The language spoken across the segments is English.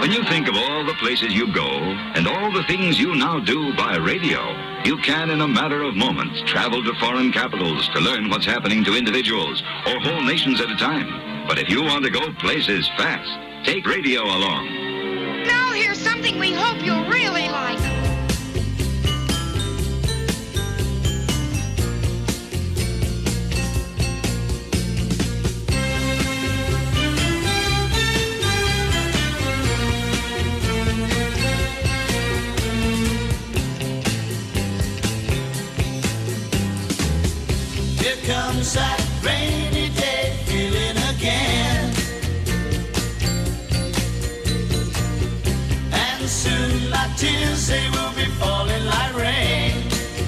When you think of all the places you go and all the things you now do by radio, you can, in a matter of moments, travel to foreign capitals to learn what's happening to individuals or whole nations at a time. But if you want to go places fast, take radio along. Now here's something we hope you'll really like. Here comes that rainy day feeling again, and soon my tears, they will be falling like rain.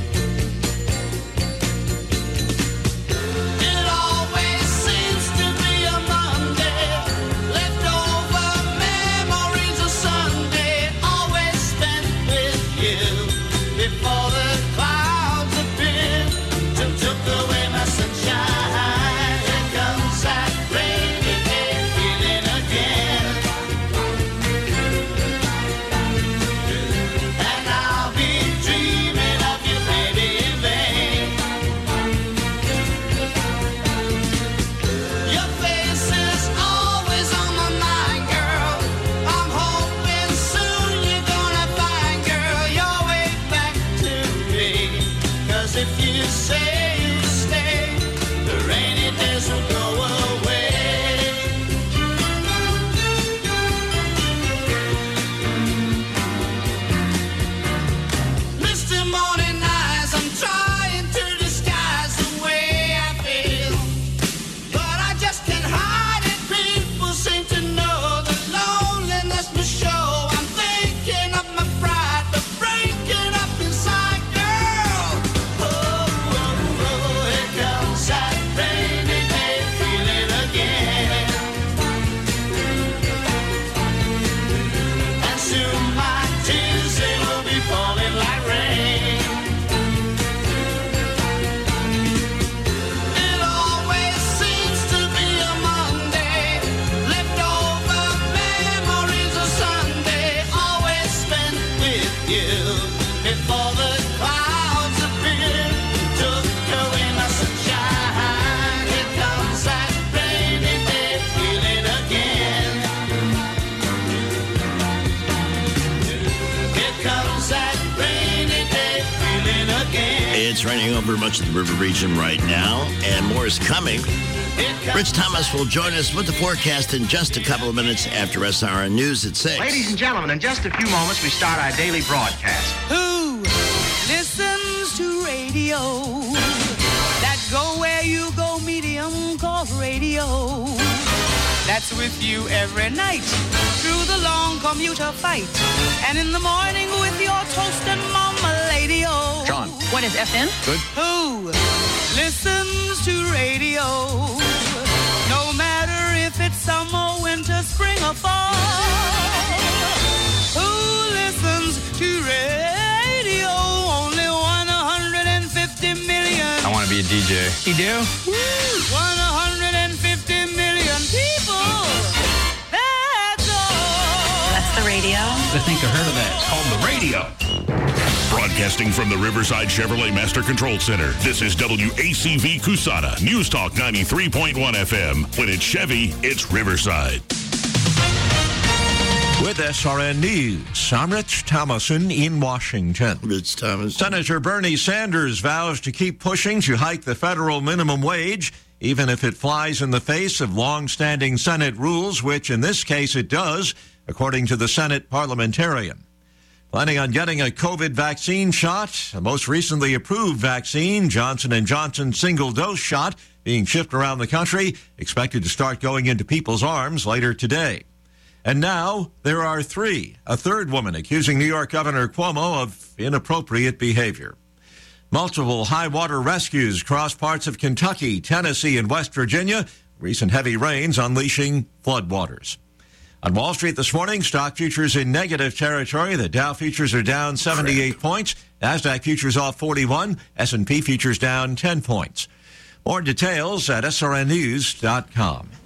It always seems to be a Monday, leftover memories of Sunday, always spent with you before the clouds appeared and took away my sunshine. Here comes that rainy day feeling again, and I'll be dreaming of you, baby, in vain. Your face is always on my mind, girl. I'm hoping soon you're gonna find, girl, your way back to me. 'Cause if you say you stay, the rainy days will go away. Misty morning eyes, I'm trying to disguise the way I feel, but I just can't hide it. People seem to know the loneliness must show. I'm thinking of my pride, but breaking up inside, girl. Oh, oh, oh, here comes that rainy day feeling again, and soon my tears, they will be falling like rain. It always seems to be a Monday, leftover memories of Sunday, always spent with you before the clouds appeared, took away my sunshine. Here comes that rainy day feeling again. Here comes that rainy day feeling again. It's raining over much of the river region right now, and more is coming. Here comes Rich Thomas will join us with the forecast in just a couple of minutes after SRN News at 6. Ladies and gentlemen, in just a few moments, we start our daily broadcast. Who listens to radio? That go where you go medium called radio. That's with you every night through the long commuter fight, and in the morning with your toast and mama lady-o. John. What is FM? Good. Who listens to radio? No matter if it's summer, winter, spring, or fall. Who listens to radio? Only 150 million. I want to be a DJ. You do? 150 million people. That's all. That's the radio. I think I heard of that. It's called the radio. Broadcasting from the Riverside Chevrolet Master Control Center, this is WACV Cusana, News Talk 93.1 FM. When it's Chevy, it's Riverside. With SRN News, I'm Rich Thomason in Washington. Rich Thomas. Senator Bernie Sanders vows to keep pushing to hike the federal minimum wage, even if it flies in the face of long-standing Senate rules, which in this case it does, according to the Senate parliamentarian. Planning on getting a COVID vaccine shot, a most recently approved vaccine, Johnson & Johnson single-dose shot, being shipped around the country, expected to start going into people's arms later today. And now there are three, a third woman accusing New York Governor Cuomo of inappropriate behavior. Multiple high-water rescues cross parts of Kentucky, Tennessee, and West Virginia. Recent heavy rains unleashing floodwaters. On Wall Street this morning, stock futures in negative territory. The Dow futures are down 78 points. NASDAQ futures off 41. S&P futures down 10 points. More details at srnnews.com.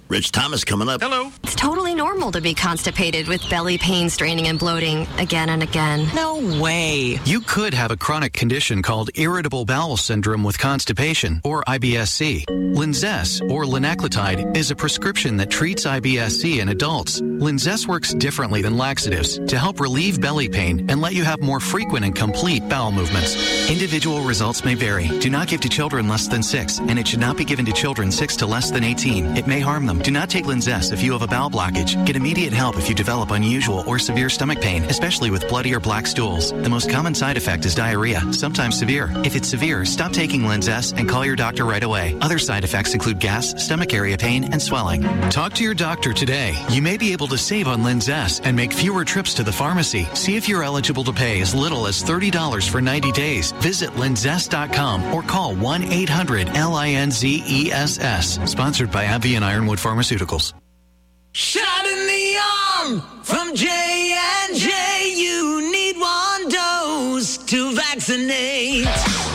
Rich Thomas coming up. Hello. It's totally normal to be constipated with belly pain, straining, and bloating again and again. No way. You could have a chronic condition called irritable bowel syndrome with constipation, or IBS-C. Linzess, or linaclotide, is a prescription that treats IBS-C in adults. Linzess works differently than laxatives to help relieve belly pain and let you have more frequent and complete bowel movements. Individual results may vary. Do not give to children less than 6, and it should not be given to children 6 to less than 18. It may harm them. Do not take Linzess if you have a bowel blockage. Get immediate help if you develop unusual or severe stomach pain, especially with bloody or black stools. The most common side effect is diarrhea, sometimes severe. If it's severe, stop taking Linzess and call your doctor right away. Other side effects include gas, stomach area pain, and swelling. Talk to your doctor today. You may be able to save on Linzess and make fewer trips to the pharmacy. See if you're eligible to pay as little as $30 for 90 days. Visit linzess.com or call 1-800-LINZESS. Sponsored by AbbVie and Ironwood Pharmaceuticals. Shot in the arm from J&J. You need one dose to vaccinate.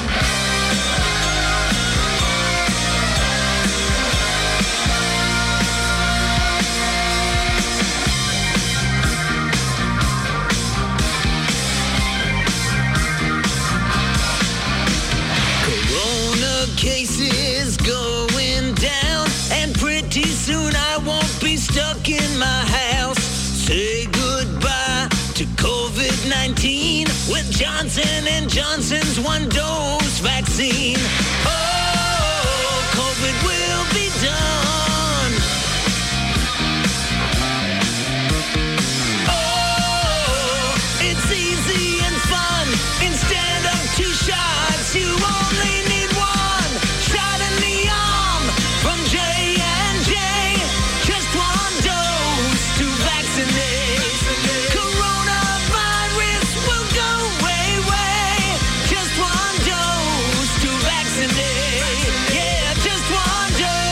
Corona cases going down, and pretty soon I won't be stuck in my house. Say goodbye to COVID-19 with Johnson & Johnson's one-dose vaccine. Oh, COVID will be done. Oh, it's easy and fun. Instead of 2 shots, you only need 1 shot in the arm from J&J. Just 1 dose to vaccinate. Coronavirus will go away. Just 1 dose to vaccinate. Yeah, just 1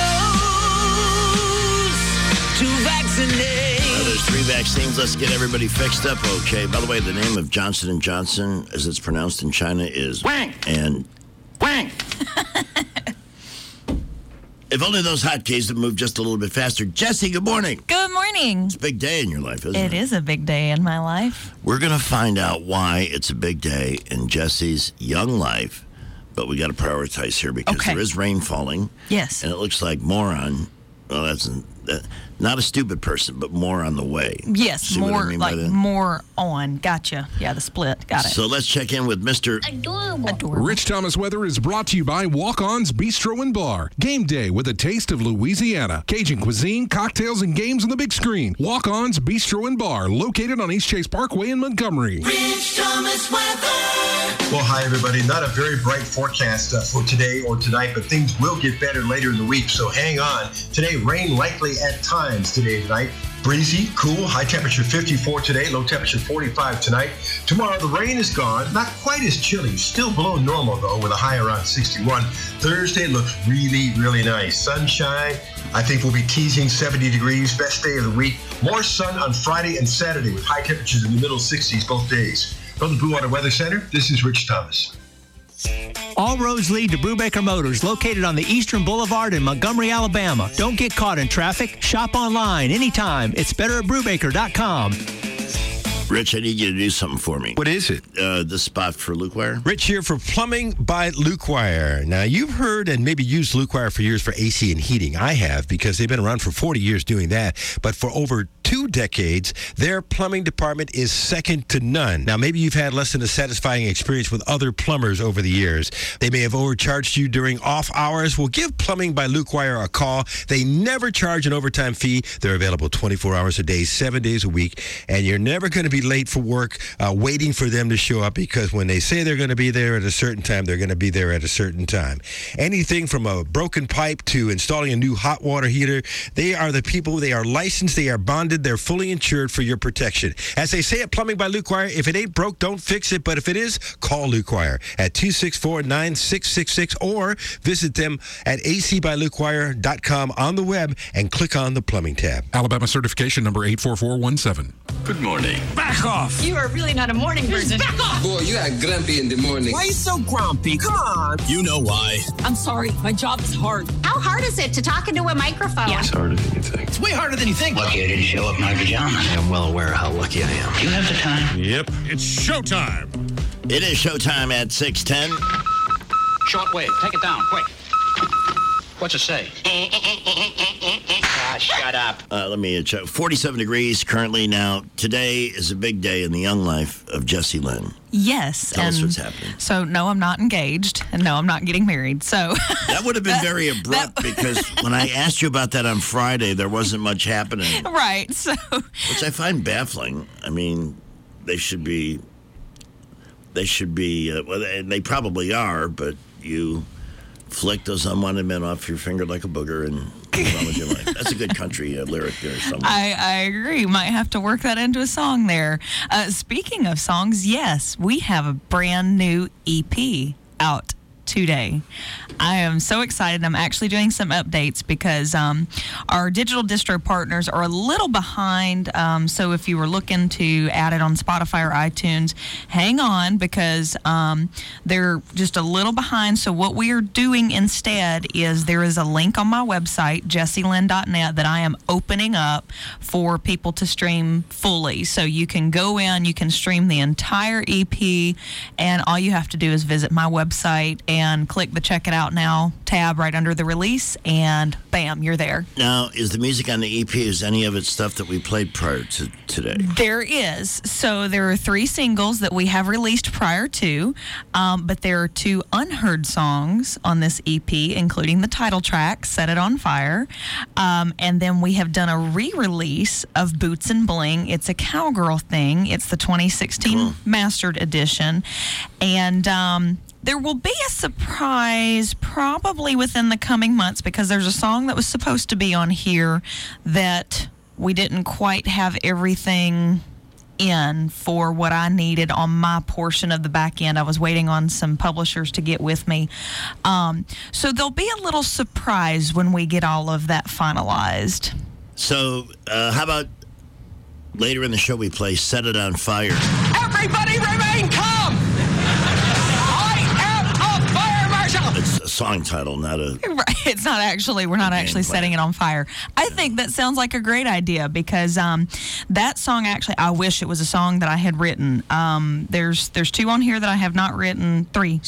dose to vaccinate. Now, there's 3 vaccines. Let's get everybody fixed up, okay? By the way, the name of Johnson & Johnson, as it's pronounced in China, is Wang. And Wang. if only those hotkeys would move just a little bit faster. Jesse, good morning. Good morning. It's a big day in your life, isn't it? It is a big day in my life. We're going to find out why it's a big day in Jesse's young life, but we got to prioritize here because Okay. there is rain falling. Yes. And it looks like moron. Well, that's not a stupid person, but more on the way. Yes, See what I more mean by like that? more on. Gotcha. Yeah, the split. Got it. So let's check in with Mr. Adorable. Rich Thomas weather is brought to you by Walk-On's Bistro and Bar. Game day with a taste of Louisiana. Cajun cuisine, cocktails, and games on the big screen. Walk-On's Bistro and Bar, located on East Chase Parkway in Montgomery. Rich Thomas weather. Well, hi, everybody. Not a very bright forecast for today or tonight, but things will get better later in the week, so hang on. Today, rain likely at times today and tonight. Breezy, cool, high temperature 54 today, low temperature 45 tonight. Tomorrow, the rain is gone. Not quite as chilly, still below normal, though, with a high around 61. Thursday looks really, really nice. Sunshine. I think we'll be teasing 70 degrees, best day of the week. More sun on Friday and Saturday with high temperatures in the middle 60s both days. From the Blue Water Weather Center, this is Rich Thomas. All roads lead to Brubaker Motors, located on the Eastern Boulevard in Montgomery, Alabama. Don't get caught in traffic. Shop online anytime. It's better at Brubaker.com. Rich, I need you to do something for me. What is it? The spot for Luke Wire. Rich here for Plumbing by Luke Wire. Now, you've heard and maybe used Luke Wire for years for AC and heating. I have, because they've been around for 40 years doing that. But for over 2 decades, their plumbing department is second to none. Now, maybe you've had less than a satisfying experience with other plumbers over the years. They may have overcharged you during off hours. Well, give Plumbing by Luke Wire a call. They never charge an overtime fee. They're available 24 hours a day, 7 days a week. And you're never going to be late for work waiting for them to show up, because when they say they're going to be there at a certain time, they're going to be there at a certain time. Anything from a broken pipe to installing a new hot water heater, they are the people. They are licensed. They are bonded. They're fully insured for your protection. As they say at Plumbing by Luke Wire, if it ain't broke, don't fix it. But if it is, call Luke Wire at 264-9666 or visit them at acbylukewire.com on the web and click on the plumbing tab. Alabama certification number 84417. Good morning. Back off! You are really not a morning person. Back off! Boy, you got grumpy in the morning. Why are you so grumpy? Come on! You know why. I'm sorry. My job is hard. Ow! How hard is it to talk into a microphone? It's harder than you think. It's way harder than you think. Lucky I didn't show up in my pajamas. I'm well aware of how lucky I am. You have the time? Yep. It's showtime. It is showtime at 6:10. Shortwave, take it down, quick. What's it say? Shut up. Let me check. 47 degrees currently now. Today is a big day in the young life of Jessie Lynn. Yes. Tell us what's happening. So, no, I'm not engaged, and no, I'm not getting married. So that would have been very abrupt because when I asked you about that on Friday, there wasn't much happening. Right. So, which I find baffling. I mean, they should be. Well, they probably are, but you flick those unwanted men off your finger like a booger and move on with your life. That's a good country lyric there somewhere. I agree. Might have to work that into a song there. Speaking of songs, yes, we have a brand new EP out today. I am so excited. I'm actually doing some updates because our digital distro partners are a little behind. So if you were looking to add it on Spotify or iTunes, hang on because they're just a little behind. So what we are doing instead is there is a link on my website, jessielynn.net, that I am opening up for people to stream fully. So you can go in, you can stream the entire EP, and all you have to do is visit my website and click the Check It Out Now tab right under the release, and bam, you're there. Now, is the music on the EP, is any of it stuff that we played prior to today? There is. So there are 3 singles that we have released prior to, but there are 2 unheard songs on this EP, including the title track, Set It On Fire. And then we have done a re-release of Boots and Bling. It's a cowgirl thing. It's the 2016 Mastered Edition. And there will be a surprise probably within the coming months because there's a song that was supposed to be on here that we didn't quite have everything in for what I needed on my portion of the back end. I was waiting on some publishers to get with me. So there'll be a little surprise when we get all of that finalized. So how about later in the show we play Set It On Fire? Everybody remain calm! It's a song title, not a... Right. It's not actually, we're not actually setting it on fire. I think that sounds like a great idea because that song actually, I wish it was a song that I had written. There's 2 on here that I have not written, 3,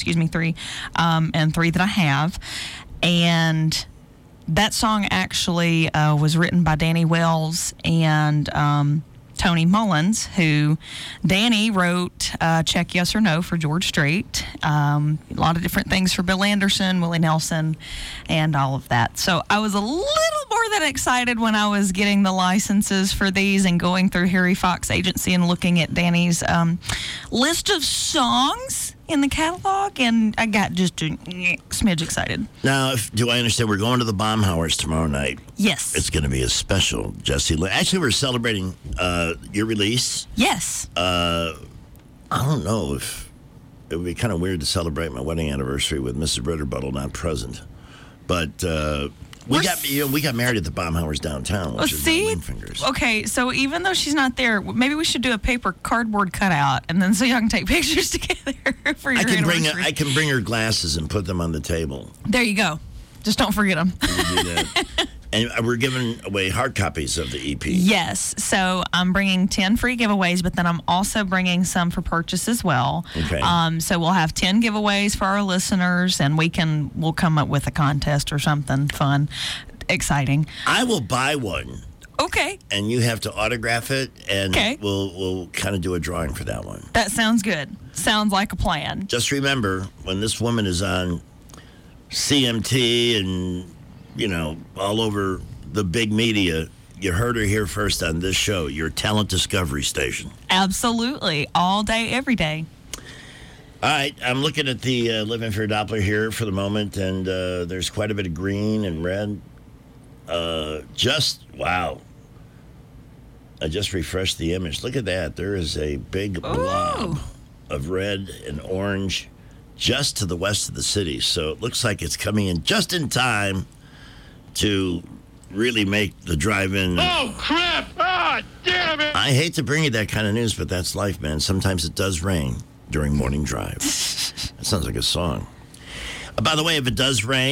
and 3 that I have. And that song actually was written by Danny Wells and Tony Mullins, who Danny wrote Check Yes or No for George Strait, a lot of different things for Bill Anderson, Willie Nelson, and all of that. So I was a little more than excited when I was getting the licenses for these and going through Harry Fox Agency and looking at Danny's list of songs in the catalog, and I got just a smidge excited. Now, do I understand we're going to the Baumhauers tomorrow night? Yes. It's going to be a special, Jessie Lynn. Actually, we're celebrating your release. Yes. I don't know if it would be kind of weird to celebrate my wedding anniversary with Mrs. Ritterbuttle not present, but we got married at the Baumhauers downtown, which is Wing Fingers. Okay, so even though she's not there, maybe we should do a paper cardboard cutout, and then so y'all can take pictures together for your anniversary. I can bring her glasses and put them on the table. There you go. Just don't forget them. We can do that. And we're giving away hard copies of the EP. Yes. So I'm bringing 10 free giveaways, but then I'm also bringing some for purchase as well. Okay. So we'll have 10 giveaways for our listeners, and we'll come up with a contest or something fun, exciting. I will buy one. Okay. And you have to autograph it, and okay. we'll kind of do a drawing for that one. That sounds good. Sounds like a plan. Just remember, when this woman is on CMT and all over the big media, you heard her here first on this show, your talent discovery station. Absolutely. All day, every day. All right. I'm looking at the Living for Doppler here for the moment, and there's quite a bit of green and red. Wow. I just refreshed the image. Look at that. There is a big blob of red and orange just to the west of the city. So it looks like it's coming in just in time to really make the drive-in. Oh, crap! Ah, damn it! I hate to bring you that kind of news, but that's life, man. Sometimes it does rain during morning drive. That sounds like a song. By the way, if it does rain,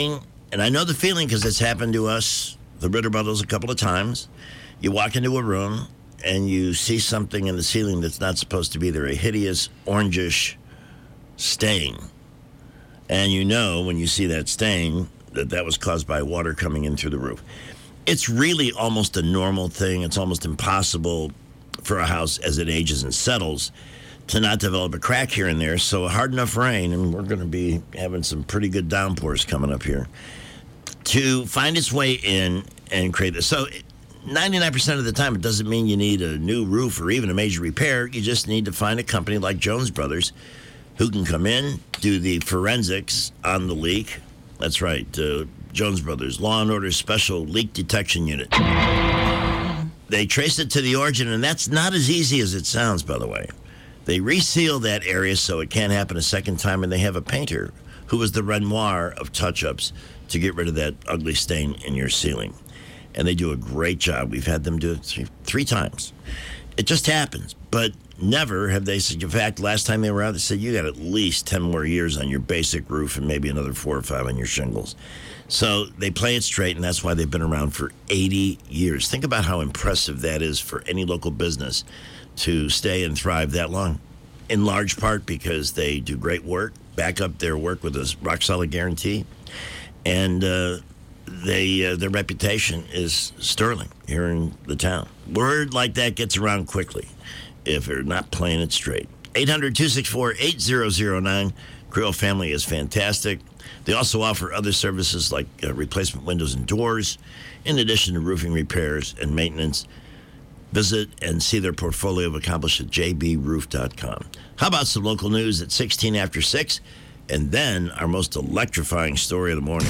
And I know the feeling because it's happened to us, the Ritter Brothers, a couple of times. You walk into a room and you see something in the ceiling that's not supposed to be there, a hideous orangish stain. And you know when you see that stain that was caused by water coming in through the roof. It's really almost a normal thing. It's almost impossible for a house as it ages and settles to not develop a crack here and there. So hard enough rain, and we're going to be having some pretty good downpours coming up here, to find its way in and create this. So 99% of the time, it doesn't mean you need a new roof or even a major repair. You just need to find a company like Jones Brothers who can come in, do the forensics on the leak. That's right, Jones Brothers, Law and Order Special Leak Detection Unit. They trace it to the origin, and that's not as easy as it sounds, by the way. They reseal that area so it can't happen a second time, and they have a painter who is the Renoir of touch-ups to get rid of that ugly stain in your ceiling. And they do a great job. We've had them do it three times. It just happens, but never have they said, in fact, last time they were out, they said, you got at least 10 more years on your basic roof and maybe another 4 or 5 on your shingles. So they play it straight, and that's why they've been around for 80 years. Think about how impressive that is for any local business to stay and thrive that long, in large part because they do great work, back up their work with a rock-solid guarantee, and their reputation is sterling here in the town. Word like that gets around quickly if they're not playing it straight. 800-264-8009. Creel family is fantastic. They also offer other services like replacement windows and doors, in addition to roofing repairs and maintenance. Visit and see their portfolio of accomplished at jbroof.com. How about some local news at 16 after 6? And then our most electrifying story of the morning.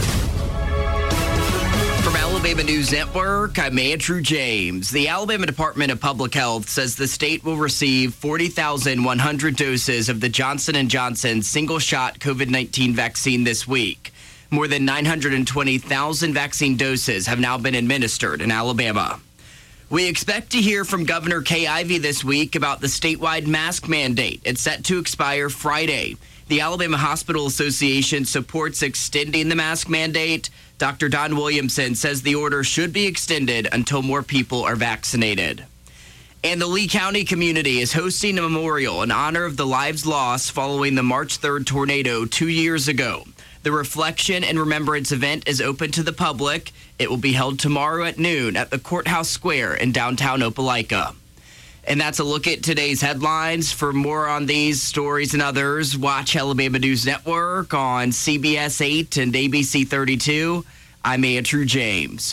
From Alabama News Network, I'm Andrew James. The Alabama Department of Public Health says the state will receive 40,100 doses of the Johnson & Johnson single-shot COVID-19 vaccine this week. More than 920,000 vaccine doses have now been administered in Alabama. We expect to hear from Governor Kay Ivey this week about the statewide mask mandate. It's set to expire Friday. The Alabama Hospital Association supports extending the mask mandate. Dr. Don Williamson says the order should be extended until more people are vaccinated. And the Lee County community is hosting a memorial in honor of the lives lost following the March 3rd tornado 2 years ago. The Reflection and Remembrance event is open to the public. It will be held tomorrow at noon at the Courthouse Square in downtown Opelika. And that's a look at today's headlines. For more on these stories and others, watch Alabama News Network on CBS 8 and ABC 32. I'm Andrew James.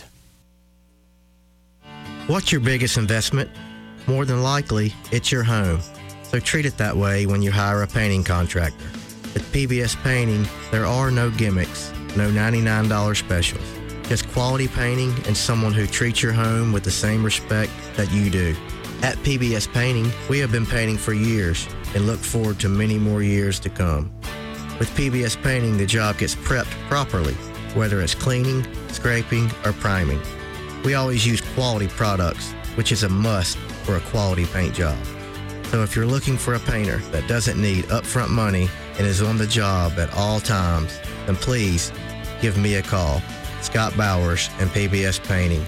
What's your biggest investment? More than likely, it's your home. So treat it that way when you hire a painting contractor. With PBS Painting, there are no gimmicks, no $99 specials. Just quality painting and someone who treats your home with the same respect that you do. At PBS Painting, we have been painting for years and look forward to many more years to come. With PBS Painting, the job gets prepped properly, whether it's cleaning, scraping, or priming. We always use quality products, which is a must for a quality paint job. So if you're looking for a painter that doesn't need upfront money and is on the job at all times, then please give me a call. Scott Bowers and PBS Painting,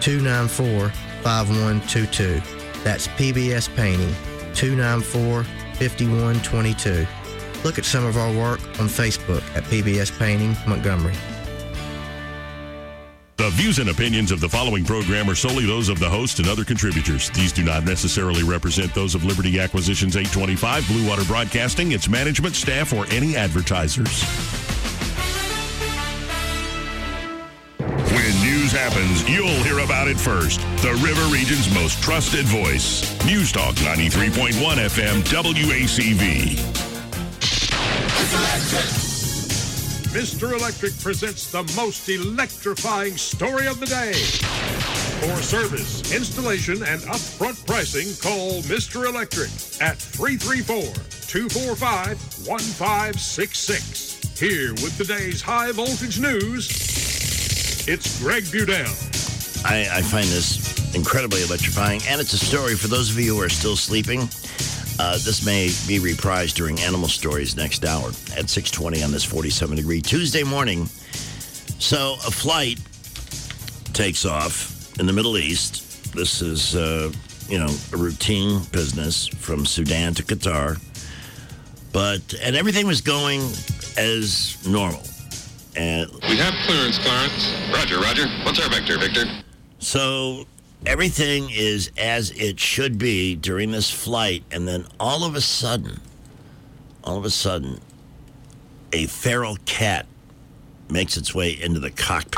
294-5122. That's PBS Painting, 294-5122. Look at some of our work on Facebook at PBS Painting Montgomery. The views and opinions of the following program are solely those of the host and other contributors. These do not necessarily represent those of Liberty Acquisitions 825, Blue Water Broadcasting, its management, staff, or any advertisers. When news happens, you'll hear about it first. The River Region's most trusted voice. News Talk 93.1 FM WACV. Mr. Electric presents the most electrifying story of the day. For service, installation, and upfront pricing, call Mr. Electric at 334-245-1566. Here with today's high voltage news, it's Greg Budell. I find this incredibly electrifying, and it's a story for those of you who are still sleeping. This may be reprised during Animal Stories next hour at 6:20 on this 47-degree Tuesday morning. So a flight takes off in the Middle East. This is, a routine business from Sudan to Qatar. And everything was going as normal. And we have clearance, Clarence. Roger. What's our vector, Victor? So everything is as it should be during this flight. And then all of a sudden, a feral cat makes its way into the cockpit.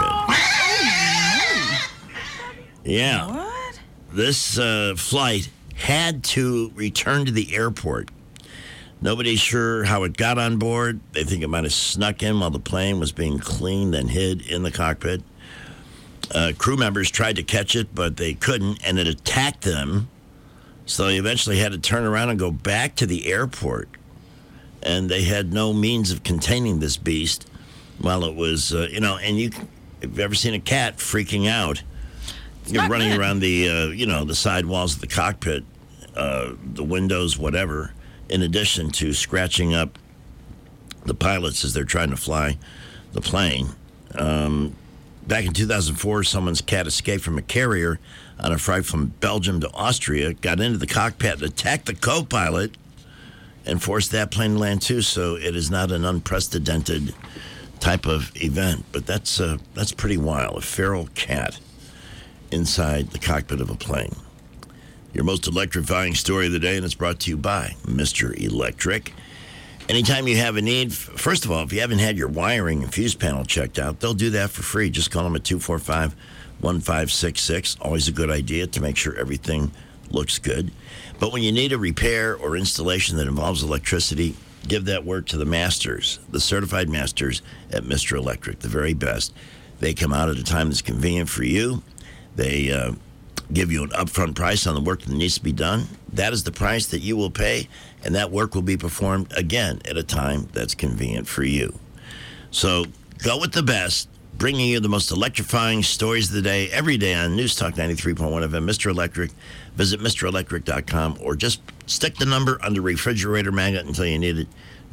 Yeah. What? This flight had to return to the airport. Nobody's sure how it got on board. They think it might have snuck in while the plane was being cleaned and hid in the cockpit. Crew members tried to catch it, but they couldn't, and it attacked them. So they eventually had to turn around and go back to the airport. And they had no means of containing this beast while it was, and if you've ever seen a cat freaking out, you're running around the side walls of the cockpit, the windows, whatever, in addition to scratching up the pilots as they're trying to fly the plane. Back in 2004, someone's cat escaped from a carrier on a flight from Belgium to Austria, got into the cockpit and attacked the co-pilot and forced that plane to land too. So it is not an unprecedented type of event, but that's pretty wild. A feral cat inside the cockpit of a plane. Your most electrifying story of the day, and it's brought to you by Mr. Electric. Anytime you have a need, first of all, if you haven't had your wiring and fuse panel checked out, they'll do that for free. Just call them at 245-1566. Always a good idea to make sure everything looks good. But when you need a repair or installation that involves electricity, give that work to the masters, the certified masters at Mr. Electric, the very best. They come out at a time that's convenient for you. They give you an upfront price on the work that needs to be done. That is the price that you will pay, and that work will be performed again at a time that's convenient for you. So go with the best, bringing you the most electrifying stories of the day every day on News Talk 93.1 FM, Mr. Electric. Visit MrElectric.com or just stick the number on the refrigerator magnet until you need it,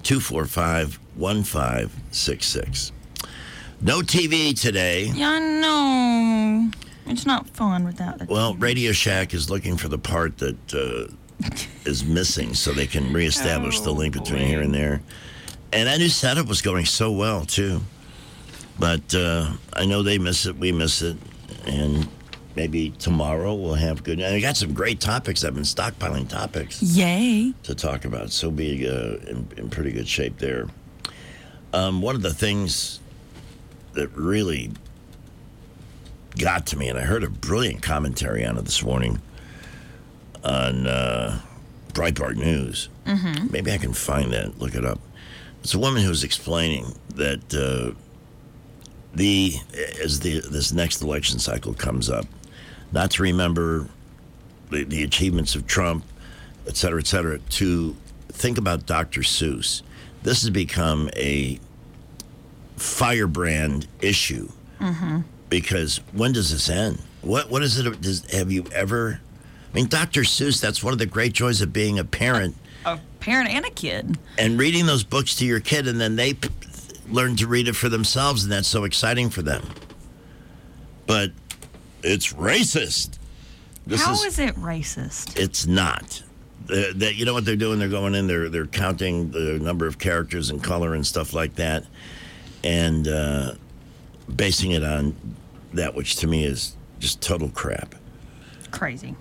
245-1566. No TV today. Yeah, no. It's not fun without the Well, Radio Shack is looking for the part that is missing so they can reestablish the link between here and there. And that new setup was going so well, too. But I know they miss it, we miss it, and maybe tomorrow we'll have good... And I got some great topics. I've been stockpiling topics. Yay. To talk about. So be in pretty good shape there. One of the things that really got to me, and I heard a brilliant commentary on it this morning on Breitbart News. Mm-hmm. Maybe I can find that, look it up. It's a woman who was explaining that this next election cycle comes up, not to remember the achievements of Trump, et cetera, to think about Dr. Seuss. This has become a firebrand issue. Mm-hmm. Because when does this end? What is it? Have you ever... I mean, Dr. Seuss, that's one of the great joys of being a parent. A parent and a kid. And reading those books to your kid, and then they learn to read it for themselves, and that's so exciting for them. But it's racist. How is it racist? It's not. You know what they're doing? They're going in, they're counting the number of characters and color and stuff like that, and basing it on that, which to me is just total crap. Crazy.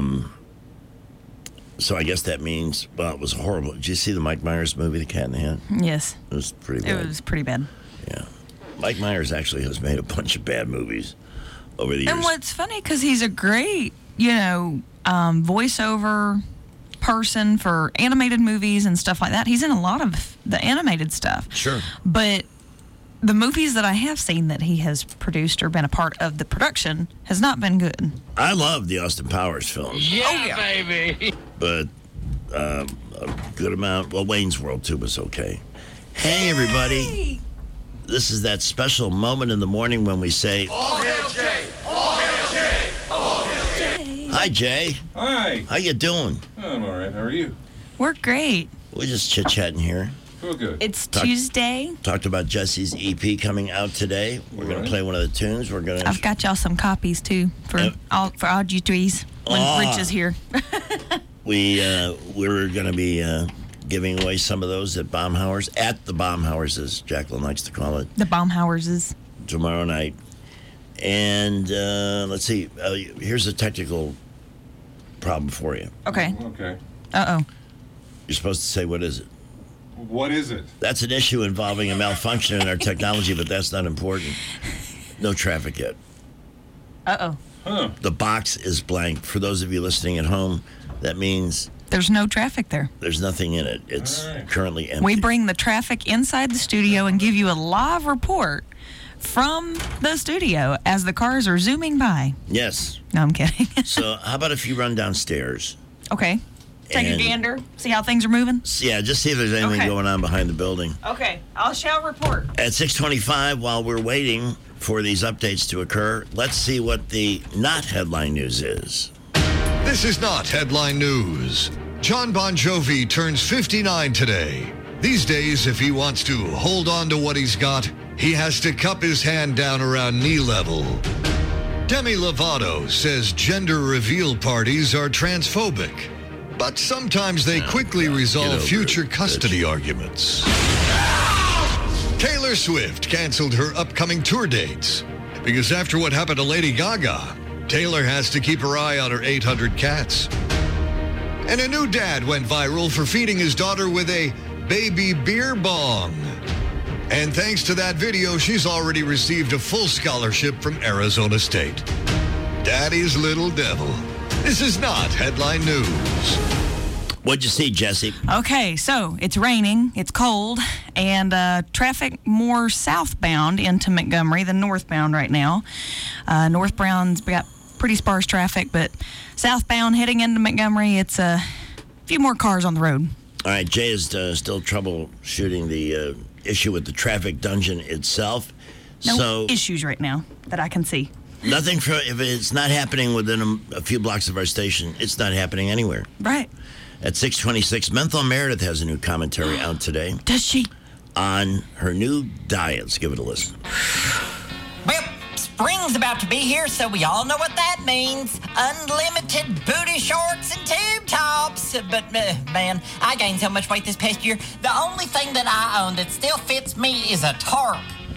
So I guess that means, well, it was horrible. Did you see the Mike Myers movie, The Cat in the Hat? Yes. It was pretty bad. It was pretty bad. Yeah. Mike Myers actually has made a bunch of bad movies over the years. And what's funny, because he's a great, voiceover person for animated movies and stuff like that. He's in a lot of the animated stuff. Sure. But the movies that I have seen that he has produced or been a part of the production has not been good. I love the Austin Powers films. Yeah, baby. But a good amount. Well, Wayne's World, too, was okay. Hey, everybody. This is that special moment in the morning when we say, All hail Jay! All hail Jay! All hail Jay! Hi, Jay. Hi. How you doing? I'm all right. How are you? We're great. We're just chit-chatting here. Feel good. It's Tuesday. Talked about Jesse's EP coming out today. We're going to play one of the tunes. I've got y'all some copies too for all you threes when Rich is here. We're going to be giving away some of those at Baumhauer's, at the Baumhauer's, as Jacqueline likes to call it. The Baumhauer's tomorrow night. And let's see. Here's a technical problem for you. Okay. Okay. Uh-oh. You're supposed to say, what is it? What is it? That's an issue involving a malfunction in our technology, but that's not important. No traffic yet. Uh-oh. Huh. The box is blank. For those of you listening at home, that means there's no traffic there. There's nothing in it. It's currently empty. We bring the traffic inside the studio and give you a live report from the studio as the cars are zooming by. Yes. No, I'm kidding. So how about if you run downstairs? Okay. Take a gander, see how things are moving? Yeah, just see if there's anything going on behind the building. Okay, I shall report. At 6:25, while we're waiting for these updates to occur, let's see what the not headline news is. This is not headline news. John Bon Jovi turns 59 today. These days, if he wants to hold on to what he's got, he has to cup his hand down around knee level. Demi Lovato says gender reveal parties are transphobic, but sometimes they quickly resolve future custody arguments. Taylor Swift canceled her upcoming tour dates because after what happened to Lady Gaga, Taylor has to keep her eye on her 800 cats. And a new dad went viral for feeding his daughter with a baby beer bong. And thanks to that video, she's already received a full scholarship from Arizona State. Daddy's little devil. This is not headline news. What'd you see, Jesse? Okay, so it's raining, it's cold, and traffic more southbound into Montgomery than northbound right now. Northbound's got pretty sparse traffic, but southbound heading into Montgomery, it's a few more cars on the road. All right, Jay is still troubleshooting the issue with the traffic dungeon itself. No issues right now that I can see. Nothing if it's not happening within a few blocks of our station, it's not happening anywhere. Right. At 6:26, Menthol Meredith has a new commentary out today. Does she? On her new diets. Give it a listen. Well, spring's about to be here, so we all know what that means. Unlimited booty shorts and tube tops. But, man, I gained so much weight this past year. The only thing that I own that still fits me is a tarp.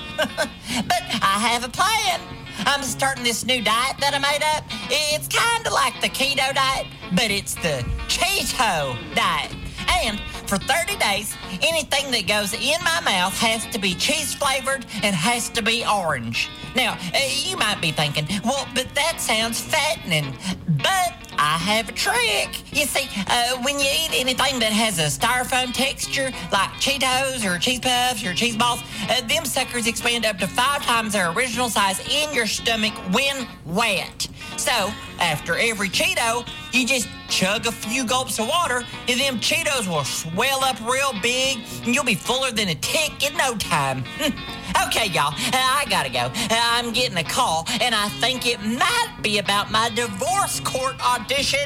But I have a plan. I'm starting this new diet that I made up. It's kind of like the keto diet, but it's the Cheeto diet. And for 30 days, anything that goes in my mouth has to be cheese flavored and has to be orange. Now, you might be thinking, well, but that sounds fattening. But I have a trick. You see, when you eat anything that has a styrofoam texture, like Cheetos or cheese puffs or cheese balls, them suckers expand up to 5 times their original size in your stomach when wet. So, after every Cheeto, you just chug a few gulps of water, and them Cheetos will swell up real big, and you'll be fuller than a tick in no time. Okay, y'all, I gotta go. I'm getting a call, and I think it might be about my divorce court audition.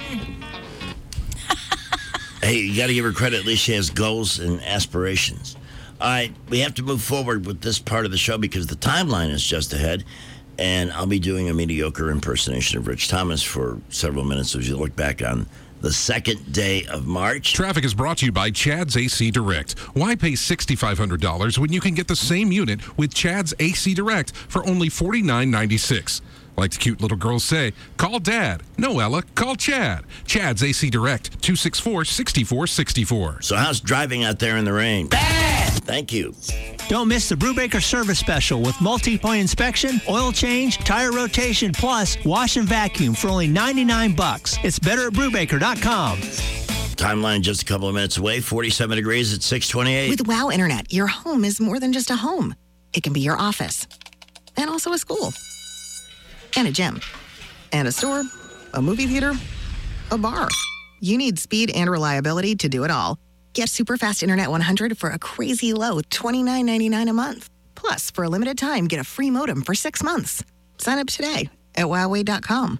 Hey, you got to give her credit. At least she has goals and aspirations. All right, we have to move forward with this part of the show because the timeline is just ahead. And I'll be doing a mediocre impersonation of Rich Thomas for several minutes as you look back on the second day of March. Traffic is brought to you by Chad's AC Direct. Why pay $6,500 when you can get the same unit with Chad's AC Direct for only $49.96? Like the cute little girls say, call Dad. No, Ella, call Chad. Chad's AC Direct, 264-6464. So how's driving out there in the rain? Bad! Thank you. Don't miss the Brubaker service special with multi-point inspection, oil change, tire rotation, plus wash and vacuum for only $99. It's better at Brubaker.com. Timeline just a couple of minutes away, 47 degrees at 6:28. With WOW Internet, your home is more than just a home. It can be your office and also a school and a gym and a store, a movie theater, a bar. You need speed and reliability to do it all. Get super fast Internet 100 for a crazy low $29.99 a month. Plus, for a limited time, get a free modem for 6 months. Sign up today at wowway.com.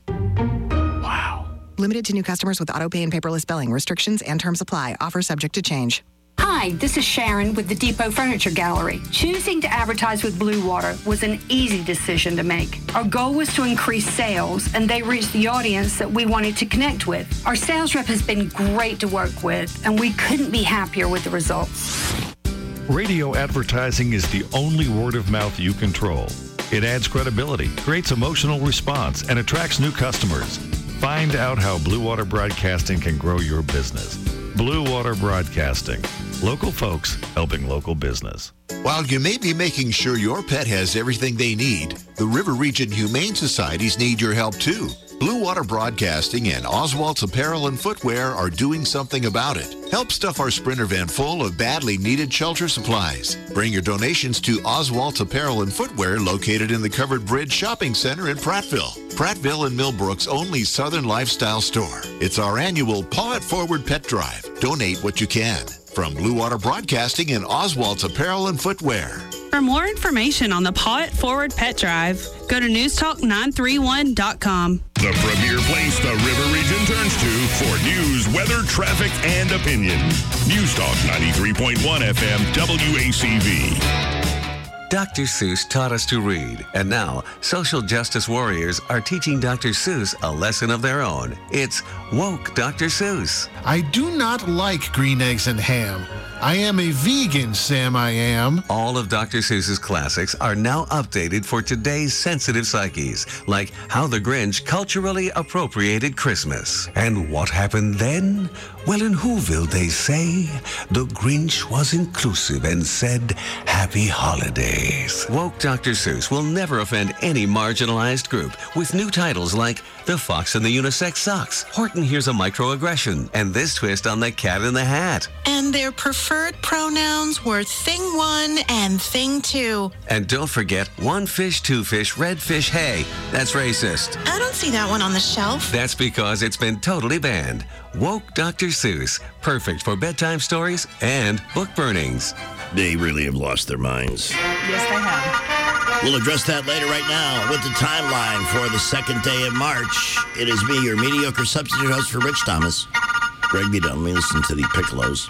Wow. Limited to new customers with auto pay and paperless billing. Restrictions and terms apply. Offer subject to change. Hi, Hi, this is Sharon with the Depot Furniture Gallery. Choosing to advertise with Blue Water was an easy decision to make. Our goal was to increase sales, and they reached the audience that we wanted to connect with. Our sales rep has been great to work with, and we couldn't be happier with the results. Radio advertising is the only word of mouth you control. It adds credibility, creates emotional response, and attracts new customers. Find out how Blue Water Broadcasting can grow your business. Blue Water Broadcasting. Local folks helping local business. While you may be making sure your pet has everything they need, the River Region Humane Societies need your help too. Blue Water Broadcasting and Oswald's Apparel and Footwear are doing something about it. Help stuff our Sprinter van full of badly needed shelter supplies. Bring your donations to Oswald's Apparel and Footwear located in the Covered Bridge Shopping Center in Prattville. Prattville and Millbrook's only Southern lifestyle store. It's our annual Paw It Forward Pet Drive. Donate what you can. From Blue Water Broadcasting and Oswald's Apparel and Footwear. For more information on the Paw It Forward Pet Drive, go to newstalk931.com. The premier place the River Region turns to for news, weather, traffic, and opinion. News Talk 93.1 FM WACV. Dr. Seuss taught us to read, and now social justice warriors are teaching Dr. Seuss a lesson of their own. It's Woke Dr. Seuss. I do not like green eggs and ham. I am a vegan, Sam, I am. All of Dr. Seuss's classics are now updated for today's sensitive psyches, like How the Grinch culturally appropriated Christmas. And what happened then? Well, in Whoville, they say, the Grinch was inclusive and said, Happy Holidays. Woke Dr. Seuss will never offend any marginalized group with new titles like The Fox and the Unisex Socks, Horton Hears a Microaggression, and this twist on The Cat in the Hat. And their preferred pronouns were Thing 1 and Thing 2. And don't forget One Fish, Two Fish, Red Fish, Hey. That's racist. I don't see that one on the shelf. That's because it's been totally banned. Woke Dr. Seuss. Perfect for bedtime stories and book burnings. They really have lost their minds. Yes, they have. We'll address that later right now with the timeline for the second day of March. It is me, your mediocre substitute host for Rich Thomas. Greg B. Dunley, listen to the Piccolos.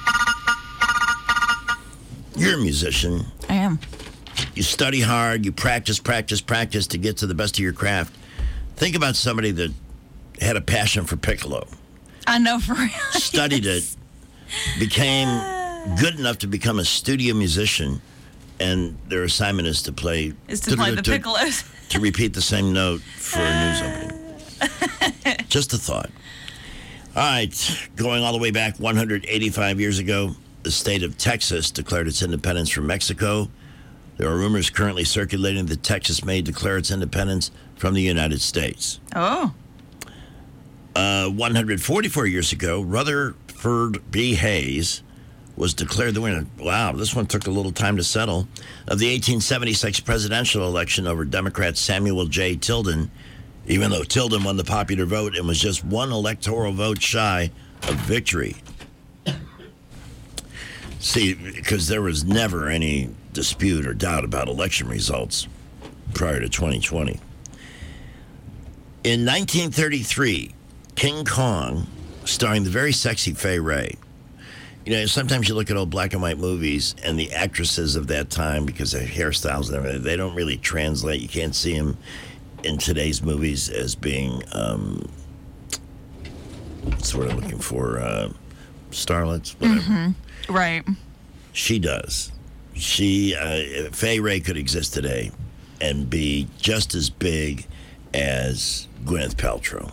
You're a musician. I am. You study hard. You practice to get to the best of your craft. Think about somebody that had a passion for piccolo. I know, for real. Studied it, became good enough to become a studio musician, and their assignment is to play... Is to play the piccolos. To repeat the same note for a news opening. Just a thought. All right, going all the way back 185 years ago, the state of Texas declared its independence from Mexico. There are rumors currently circulating that Texas may declare its independence from the United States. Oh. 144 years ago, Rutherford B. Hayes was declared the winner. Wow, this one took a little time to settle. Of the 1876 presidential election over Democrat Samuel J. Tilden, even though Tilden won the popular vote and was just one electoral vote shy of victory. See, because there was never any dispute or doubt about election results prior to 2020. In 1933, King Kong, starring the very sexy Fay Wray. You know, sometimes you look at old black and white movies and the actresses of that time, because their hairstyles and everything, they don't really translate. You can't see them in today's movies as being, what's the word I'm looking for, starlets, whatever. Mm-hmm. Right. She does. Fay Wray could exist today and be just as big as Gwyneth Paltrow.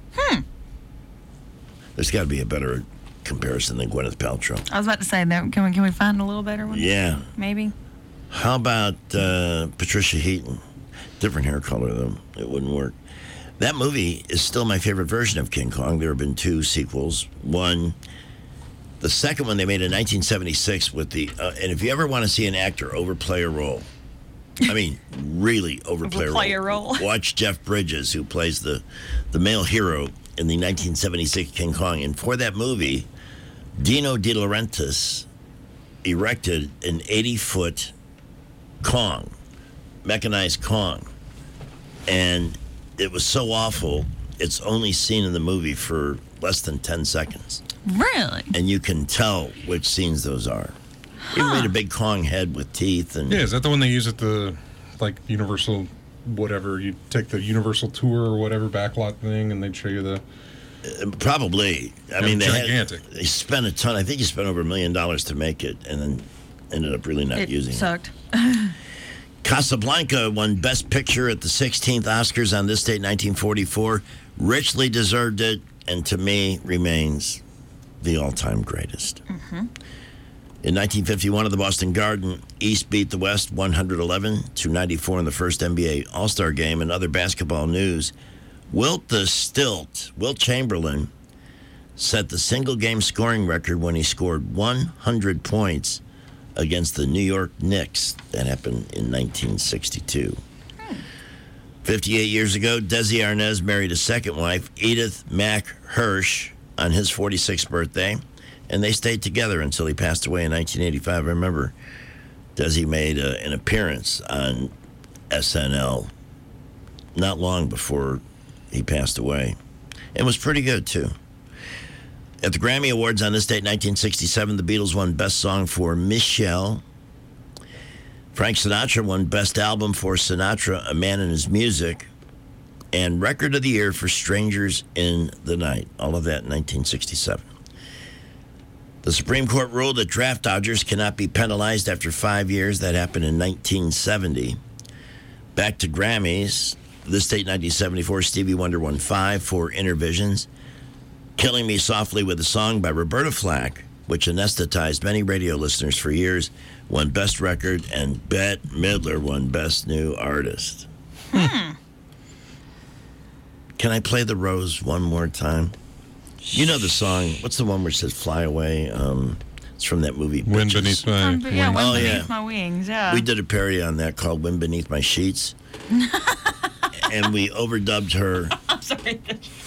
There's got to be a better comparison than Gwyneth Paltrow. I was about to say that. Can we find a little better one? Yeah. Maybe. How about Patricia Heaton? Different hair color, though. It wouldn't work. That movie is still my favorite version of King Kong. There have been two sequels. The second one they made in 1976 with the... and if you ever want to see an actor overplay a role, I mean, really overplay a role. Watch Jeff Bridges, who plays the male hero in the 1976 King Kong. And for that movie, Dino De Laurentiis erected an 80-foot Kong, mechanized Kong. And it was so awful, it's only seen in the movie for less than 10 seconds. Really? And you can tell which scenes those are. He made a big Kong head with teeth. And yeah, is that the one they use at the Universal, whatever? You take the Universal tour or whatever backlot thing, and they'd show you the. Probably. I mean, gigantic. They spent a ton. I think he spent over $1 million to make it, and then ended up really not using it. Sucked. Casablanca won Best Picture at the 16th Oscars on this date, 1944. Richly deserved it, and to me remains the all-time greatest. In 1951, at the Boston Garden, East beat the West 111-94 in the first NBA All-Star Game. And other basketball news, Wilt Chamberlain set the single-game scoring record when he scored 100 points against the New York Knicks. That happened in 1962. 58 years ago, Desi Arnaz married his second wife, Edith Mack Hirsch, on his 46th birthday. And they stayed together until he passed away in 1985. I remember Desi made an appearance on SNL not long before he passed away. And was pretty good, too. At the Grammy Awards on this date, 1967, the Beatles won Best Song for Michelle. Frank Sinatra won Best Album for Sinatra, A Man and His Music. And Record of the Year for Strangers in the Night. All of that in 1967. The Supreme Court ruled that draft dodgers cannot be penalized after 5 years. That happened in 1970. Back to Grammys. This date, 1974, Stevie Wonder won 5 for Intervisions. Killing Me Softly with a Song by Roberta Flack, which anesthetized many radio listeners for years, won Best Record, and Bette Midler won Best New Artist. Can I play The Rose one more time? You know the song. What's the one where it says "Fly Away"? It's from that movie. Wind Bitches. Beneath My Wind Beneath My Wings. Yeah. We did a parody on that called "Wind Beneath My Sheets," and we overdubbed her. I'm sorry.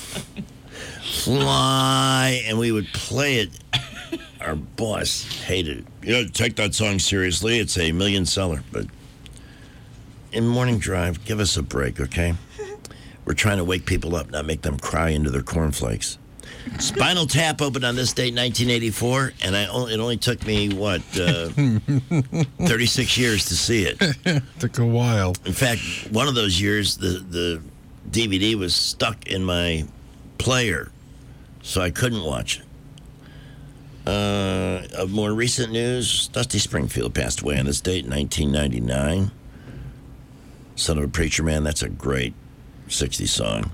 Fly, and we would play it. Our boss hated it. You know, take that song seriously. It's a million seller, but in Morning Drive, give us a break, okay? We're trying to wake people up, not make them cry into their cornflakes. Spinal Tap opened on this date, 1984, and it only took me, 36 years to see it. Took a while. In fact, one of those years, the DVD was stuck in my player, so I couldn't watch it. Of more recent news, Dusty Springfield passed away on this date, 1999. Son of a Preacher Man, that's a great 60s song.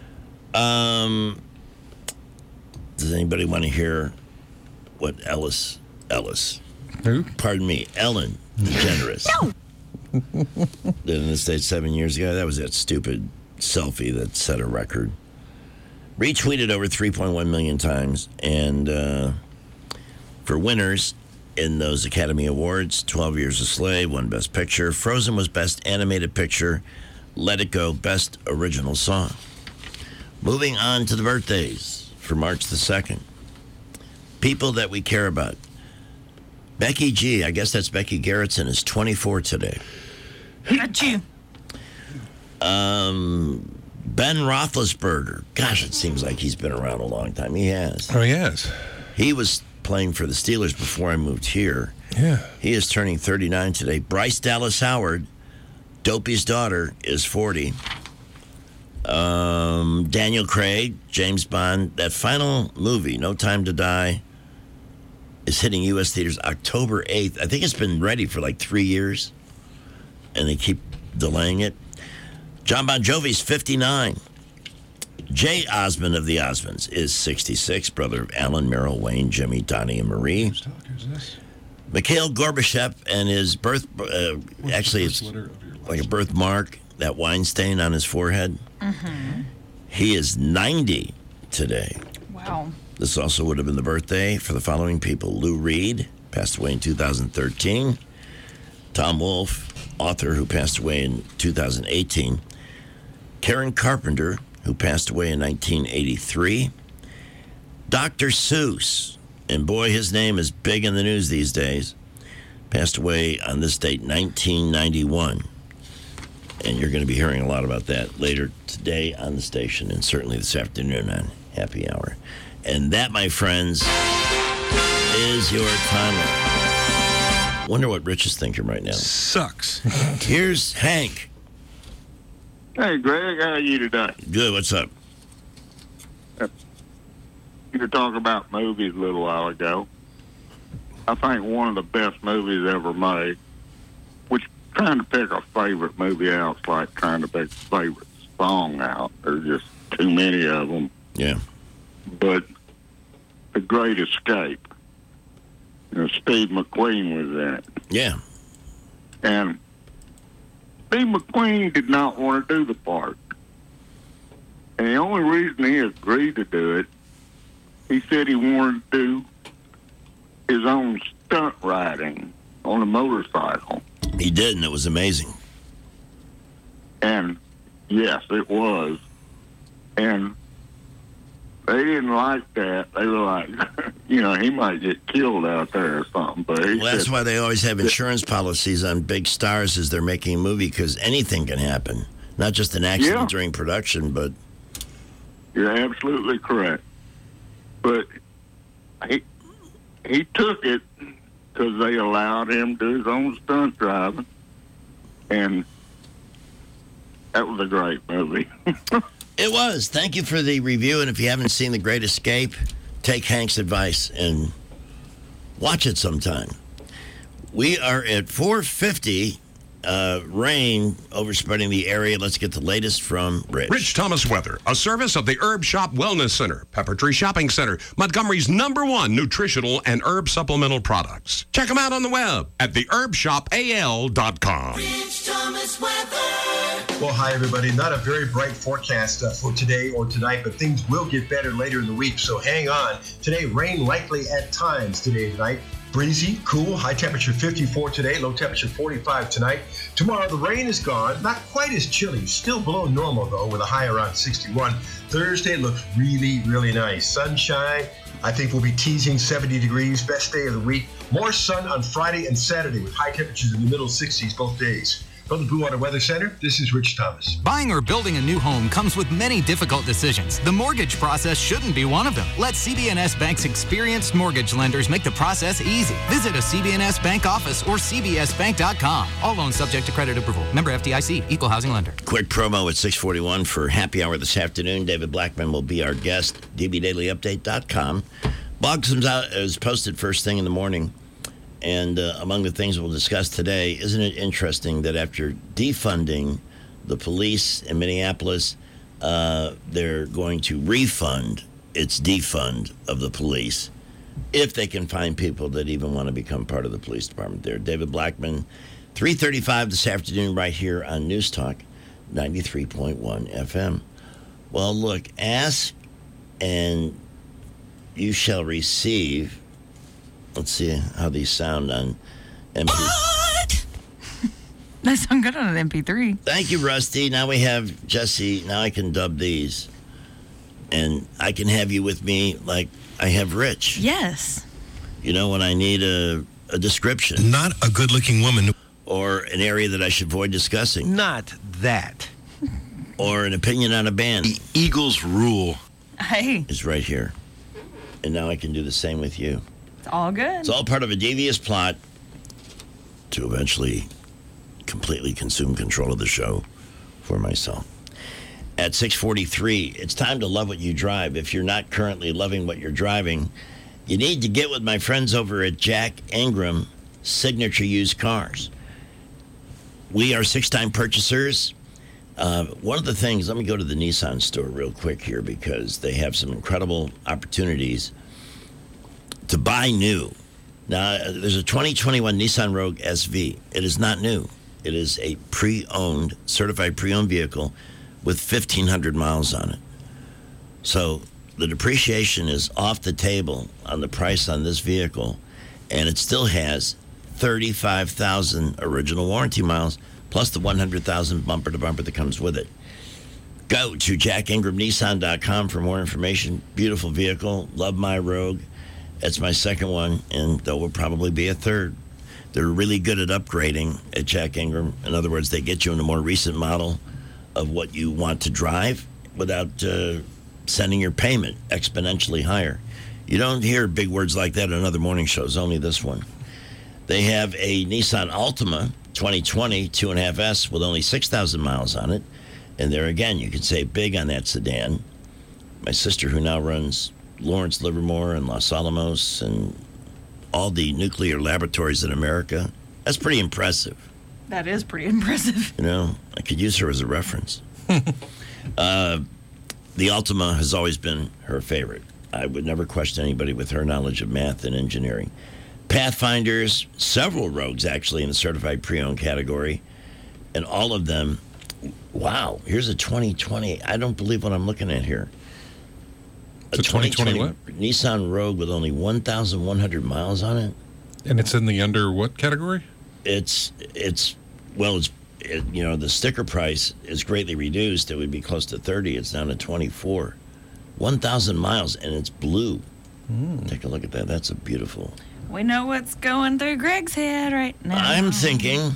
Does anybody want to hear what Ellis? Who? Pardon me, Ellen DeGeneres. No. Did in the States 7 years ago. That was that stupid selfie that set a record. Retweeted over 3.1 million times. And for winners in those Academy Awards, 12 Years a Slave won Best Picture. Frozen was Best Animated Picture. Let It Go, Best Original Song. Moving on to the birthdays for March the 2nd. People that we care about. Becky G, I guess that's Becky Garrettson, is 24 today. Got you. Ben Roethlisberger. Gosh, it seems like he's been around a long time. He has. Oh, he has. He was playing for the Steelers before I moved here. Yeah. He is turning 39 today. Bryce Dallas Howard, Dopey's daughter, is 40. Daniel Craig, James Bond, that final movie, No Time to Die, is hitting U.S. theaters October 8th. I think it's been ready for like 3 years, and they keep delaying it. John Bon Jovi's 59. Jay Osmond of the Osmonds is 66, brother of Alan, Merrill, Wayne, Jimmy, Donnie, and Marie. Who's this? Mikhail Gorbachev and his birth, actually it's like a birthmark, that wine stain on his forehead. Mm-hmm. He is 90 today. Wow. This also would have been the birthday for the following people. Lou Reed, passed away in 2013. Tom Wolfe, author, who passed away in 2018. Karen Carpenter, who passed away in 1983. Dr. Seuss, and boy, his name is big in the news these days, passed away on this date, 1991. And you're going to be hearing a lot about that later today on the station, and certainly this afternoon on Happy Hour. And that, my friends, is your timer. Wonder what Rich is thinking right now. Sucks. Here's Hank. Hey, Greg, how are you today? Good, what's up? You were talking about movies a little while ago. I think one of the best movies ever made, which trying to pick a favorite movie out is like trying to pick a favorite song out. There's just too many of them. Yeah. But The Great Escape, Steve McQueen was in it. Yeah. And Steve McQueen did not want to do the part. And the only reason he agreed to do it, he said he wanted to do his own stunt riding on a motorcycle. He did, and it was amazing. And, yes, it was. And they didn't like that. They were like, he might get killed out there or something. But that's why they always have insurance policies on big stars as they're making a movie, because anything can happen. Not just an accident during production, but... You're absolutely correct. But he took it because they allowed him to do his own stunt driving. And that was a great movie. It was. Thank you for the review. And if you haven't seen The Great Escape, take Hank's advice and watch it sometime. We are at 4:50. Rain overspreading the area. Let's get the latest from Rich. Rich Thomas weather, a service of the Herb Shop Wellness Center, Pepper Tree Shopping Center, Montgomery's #1 nutritional and herb supplemental products. Check them out on the web at theherbshopal.com. Rich Thomas weather. Well, hi, everybody. Not a very bright forecast for today or tonight, but things will get better later in the week, so hang on. Today, rain likely at times today and tonight. Breezy, cool, high temperature 54 today, low temperature 45 tonight. Tomorrow, the rain is gone. Not quite as chilly, still below normal, though, with a high around 61. Thursday looks really, really nice. Sunshine, I think we'll be teasing 70 degrees, best day of the week. More sun on Friday and Saturday with high temperatures in the middle 60s both days. From the Blue Water Weather Center, this is Rich Thomas. Buying or building a new home comes with many difficult decisions. The mortgage process shouldn't be one of them. Let CB&S Bank's experienced mortgage lenders make the process easy. Visit a CB&S Bank office or cbsbank.com. All loans subject to credit approval. Member FDIC, Equal Housing Lender. Quick promo at 6:41 for happy hour this afternoon. David Blackman will be our guest. dbdailyupdate.com. Blog comes out, is posted first thing in the morning. And among the things we'll discuss today, isn't it interesting that after defunding the police in Minneapolis, they're going to refund its defund of the police if they can find people that even want to become part of the police department there. David Blackman, 3:35 this afternoon right here on News Talk 93.1 FM. Well, look, ask and you shall receive. Let's see how these sound on MP3. What? They sound good on an MP3. Thank you, Rusty. Now we have Jesse. Now I can dub these. And I can have you with me like I have Rich. Yes. When I need a description. Not a good-looking woman. Or an area that I should avoid discussing. Not that. Or an opinion on a band. The Eagles rule. Hey. Is right here. And now I can do the same with you. It's all good. It's all part of a devious plot to eventually completely consume control of the show for myself. At 6:43, it's time to love what you drive. If you're not currently loving what you're driving, you need to get with my friends over at Jack Ingram Signature Used Cars. We are 6-time purchasers. One of the things, let me go to the Nissan store real quick here because they have some incredible opportunities to buy new. Now, there's a 2021 Nissan Rogue SV. It is not new. It is a pre-owned, certified pre-owned vehicle with 1,500 miles on it. So the depreciation is off the table on the price on this vehicle, and it still has 35,000 original warranty miles, plus the 100,000 bumper-to-bumper that comes with it. Go to jackingramnissan.com for more information. Beautiful vehicle. Love my Rogue. That's my second one, and there will probably be a third. They're really good at upgrading at Jack Ingram. In other words, they get you in a more recent model of what you want to drive without sending your payment exponentially higher. You don't hear big words like that on other morning shows, only this one. They have a Nissan Altima 2020 2.5S with only 6,000 miles on it. And there again, you can save big on that sedan. My sister, who now runs Lawrence Livermore and Los Alamos and all the nuclear laboratories in America, that's pretty impressive. That is pretty impressive. You know, I could use her as a reference. The Altima has always been her favorite. I would never question anybody with her knowledge of math and engineering. Pathfinders, several Rogues actually in the certified pre-owned category, and all of them, wow, here's a 2020. I don't believe what I'm looking at here. A 2020 what? Nissan Rogue with only 1,100 miles on it. And it's in the under what category? The sticker price is greatly reduced. It would be close to 30. It's down to 24. 1,000 miles, and it's blue. Take a look at that. That's a beautiful. We know what's going through Greg's head right now. I'm thinking,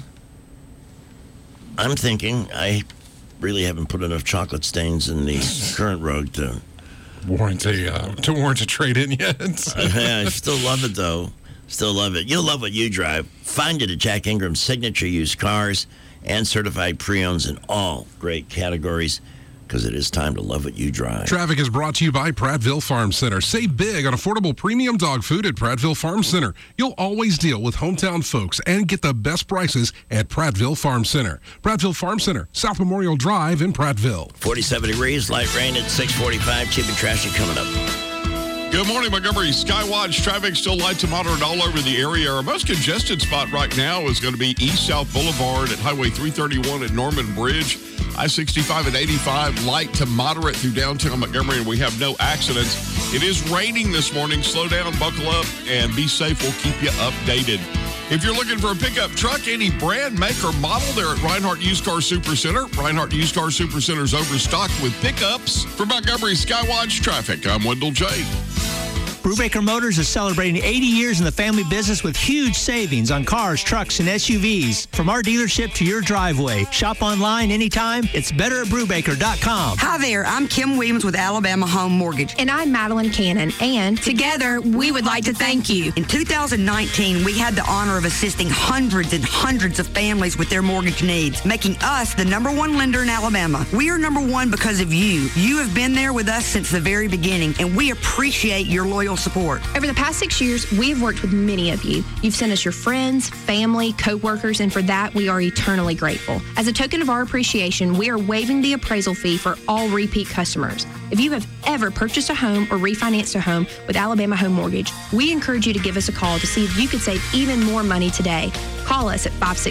I really haven't put enough chocolate stains in the current Rogue to warrant a trade-in yet. I still love it, though. Still love it. You'll love what you drive. Find it at Jack Ingram's Signature Used Cars and certified pre-owns in all great categories, because it is time to love what you drive. Traffic is brought to you by Prattville Farm Center. Save big on affordable premium dog food at Prattville Farm Center. You'll always deal with hometown folks and get the best prices at Prattville Farm Center. Prattville Farm Center, South Memorial Drive in Prattville. 47 degrees, light rain at 6:45. Cheap and trashy coming up. Good morning, Montgomery. Skywatch traffic still light to moderate all over the area. Our most congested spot right now is going to be East-South Boulevard at Highway 331 at Norman Bridge. I-65 and 85 light to moderate through downtown Montgomery, and we have no accidents. It is raining this morning. Slow down, buckle up, and be safe. We'll keep you updated. If you're looking for a pickup truck, any brand, make, or model, they're at Reinhardt Used Car Supercenter. Reinhardt Used Car Supercenter is overstocked with pickups. For Montgomery Skywatch Traffic, I'm Wendell J. Brubaker Motors is celebrating 80 years in the family business with huge savings on cars, trucks, and SUVs. From our dealership to your driveway. Shop online anytime. It's better at Brubaker.com. Hi there, I'm Kim Williams with Alabama Home Mortgage. And I'm Madeline Cannon. And together, we would like to thank you. In 2019, we had the honor of assisting hundreds and hundreds of families with their mortgage needs, making us the #1 lender in Alabama. We are #1 because of you. You have been there with us since the very beginning, and we appreciate your loyal support. Over the past 6 years, we have worked with many of you. You've sent us your friends, family, co-workers, and for that, we are eternally grateful. As a token of our appreciation, we are waiving the appraisal fee for all repeat customers. If you have ever purchased a home or refinanced a home with Alabama Home Mortgage, we encourage you to give us a call to see if you could save even more money today. Call us at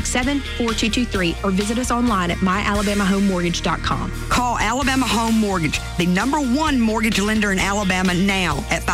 567-4223 or visit us online at myalabamahomemortgage.com. Call Alabama Home Mortgage, the #1 mortgage lender in Alabama now at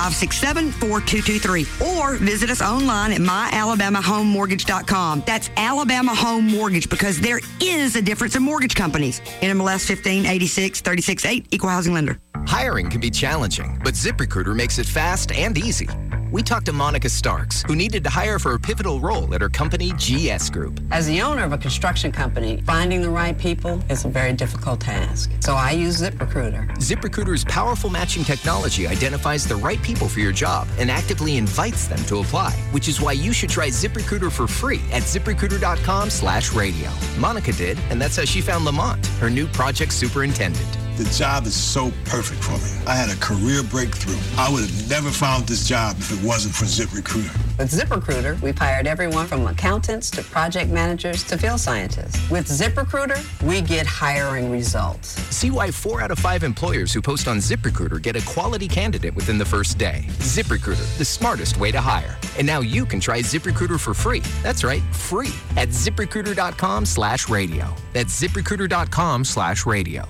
567-4223 or visit us online at myalabamahomemortgage.com. That's Alabama Home Mortgage, because there is a difference in mortgage companies. NMLS 1586-368, Equal Housing Lender. Hiring can be challenging, but ZipRecruiter makes it fast and easy. We talked to Monica Starks, who needed to hire for a pivotal role at her company, GS Group. As the owner of a construction company, finding the right people is a very difficult task. So I use ZipRecruiter. ZipRecruiter's powerful matching technology identifies the right people for your job and actively invites them to apply, which is why you should try ZipRecruiter for free at ZipRecruiter.com/radio. Monica did, and that's how she found Lamont, her new project superintendent. The job is so perfect for me. I had a career breakthrough. I would have never found this job if it wasn't for ZipRecruiter. With ZipRecruiter, we've hired everyone from accountants to project managers to field scientists. With ZipRecruiter, we get hiring results. See why 4 out of 5 employers who post on ZipRecruiter get a quality candidate within the first day. ZipRecruiter, the smartest way to hire. And now you can try ZipRecruiter for free. That's right, free at ZipRecruiter.com/radio. That's ZipRecruiter.com/radio.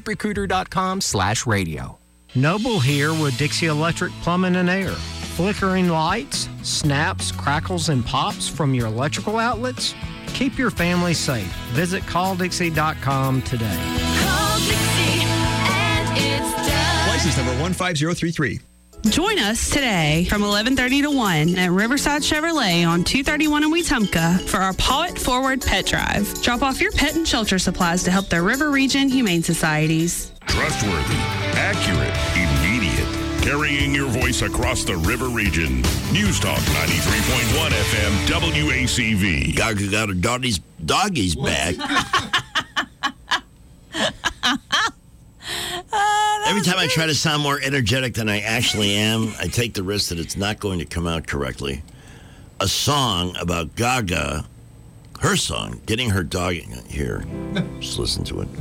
ZipRecruiter.com/radio. Noble here with Dixie Electric Plumbing and Air. Flickering lights, snaps, crackles, and pops from your electrical outlets? Keep your family safe. Visit calldixie.com today. Call Dixie and it's done. License number 15033. Join us today from 11:30 to 1 at Riverside Chevrolet on 231 in Wetumpka for our Paw It Forward Pet Drive. Drop off your pet and shelter supplies to help the River Region Humane Societies. Trustworthy, accurate, carrying your voice across the river region. News Talk 93.1 FM WACV. Gaga got her doggies back. Every time I try to sound more energetic than I actually am, I take the risk that it's not going to come out correctly. A song about Gaga, her song, getting her dog here. Just listen to it.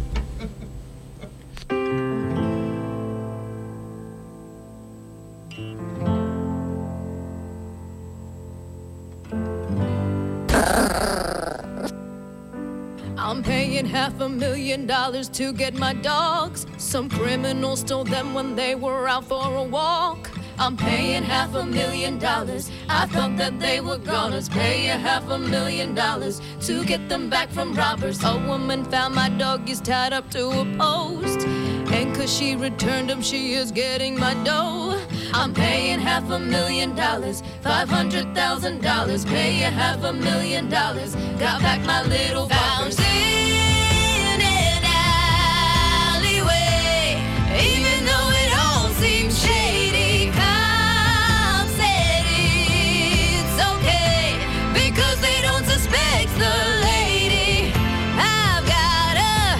I'm paying $500,000 to get my dogs. Some criminals stole them when they were out for a walk. I'm paying $500,000. I thought that they were goners. Pay $500,000 to get them back from robbers. A woman found my doggies tied up to a post, and 'cause she returned them, she is getting my dough. I'm paying $500,000, $500,000. Pay $500,000. Got back my little found in an alleyway. Even though it all seems shady, cop said it's okay because they don't suspect the lady. I've got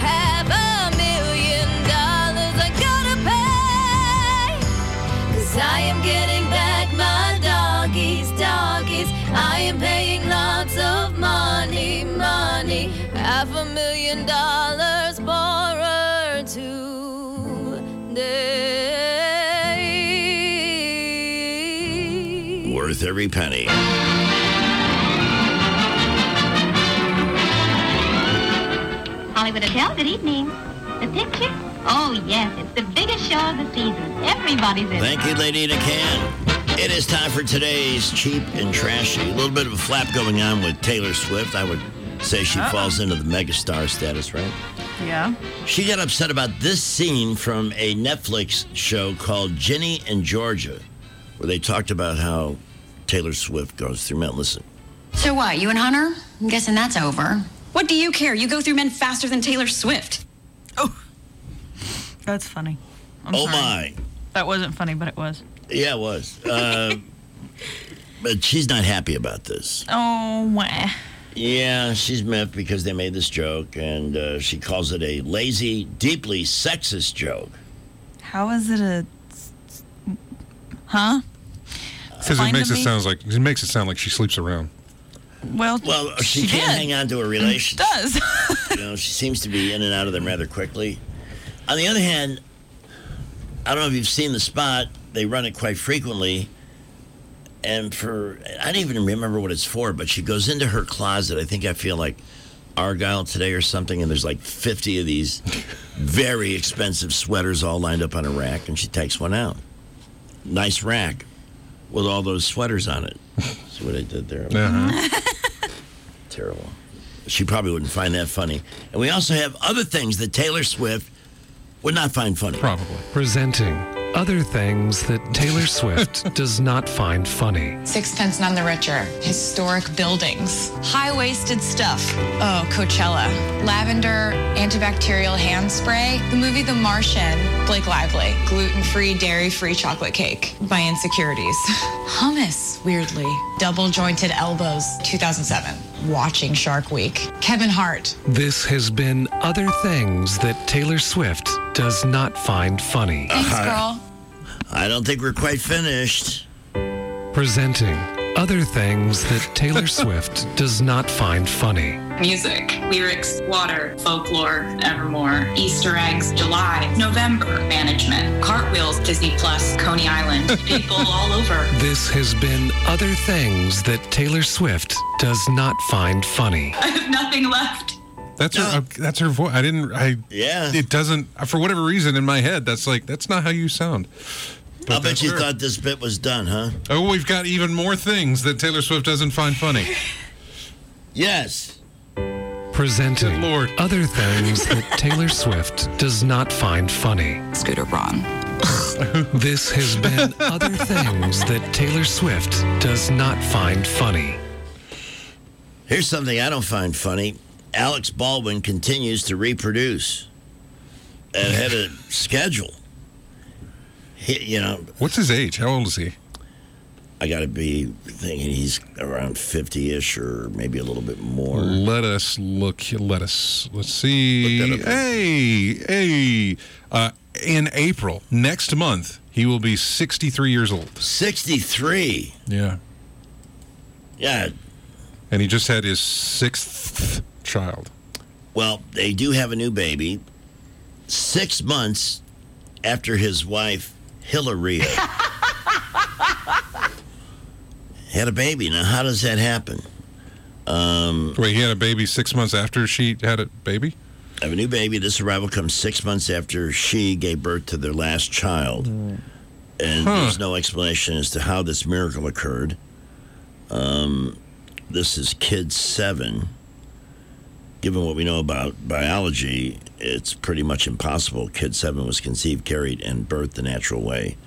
$500,000 I gotta pay, 'cause I am getting back my doggies. I am paying lots of money. $500,000 borrowed today. Worth every penny. Hollywood Hotel, good evening. The picture? Oh, yes, it's the biggest show of the season. Everybody's in it. Thank you, Lady in a Can. It is time for today's Cheap and Trashy. A little bit of a flap going on with Taylor Swift. I would say she falls into the megastar status, right? Yeah. She got upset about this scene from a Netflix show called Ginny and Georgia, where they talked about how Taylor Swift goes through men. Listen. So what, you and Hunter? I'm guessing that's over. What do you care? You go through men faster than Taylor Swift. That's funny. I'm Oh, sorry. my. That wasn't funny, but it was. Yeah, it was. But she's not happy about this. Oh, wah. Yeah, she's miffed because they made this joke, and she calls it a lazy, deeply sexist joke. How is it a... Huh? Because it makes it sound like she sleeps around. Well, she can't hang on to a relationship. Does. She seems to be in and out of them rather quickly. On the other hand, I don't know if you've seen the spot. They run it quite frequently. And I don't even remember what it's for, but she goes into her closet. I feel like Argyle today or something, and there's like 50 of these very expensive sweaters all lined up on a rack, and she takes one out. Nice rack with all those sweaters on it. See what I did there? Terrible. She probably wouldn't find that funny. And we also have other things that Taylor Swift would not find funny. Probably. Presenting other things that Taylor Swift does not find funny. Sixpence None the Richer, historic buildings, high-waisted stuff. Oh, Coachella, lavender antibacterial hand spray, the movie The Martian, Blake Lively, gluten-free, dairy-free chocolate cake, my insecurities. Hummus, weirdly, double-jointed elbows, 2007, watching Shark Week. Kevin Hart. This has been other things that Taylor Swift does not find funny. Thanks, girl. I don't think we're quite finished. Presenting other things that Taylor Swift does not find funny. Music, lyrics, water, folklore, Evermore, Easter eggs, July, November, management, cartwheels, Disney Plus, Coney Island, people all over. This has been other things that Taylor Swift does not find funny. I have nothing left. That's her voice. It doesn't, for whatever reason in my head, that's not how you sound. I'll bet you thought this bit was done, huh? Oh, we've got even more things that Taylor Swift doesn't find funny. Yes. Presenting other things that Taylor Swift does not find funny. Scooter Braun. This has been other things that Taylor Swift does not find funny. Here's something I don't find funny. Alex Baldwin continues to reproduce ahead of schedule. What's his age? How old is he? I got to be thinking he's around 50-ish or maybe a little bit more. Let's see. Hey. In April, next month, he will be 63 years old. 63? Yeah. Yeah. And he just had his 6th child. Well, they do have a new baby 6 months after his wife, Hillary, had a baby. Now, how does that happen? Wait, he had a baby 6 months after she had a baby? I have a new baby. This arrival comes 6 months after she gave birth to their last child. And there's no explanation as to how this miracle occurred. This is kid 7. Given what we know about biology, it's pretty much impossible. Kid 7 was conceived, carried, and birthed the natural way,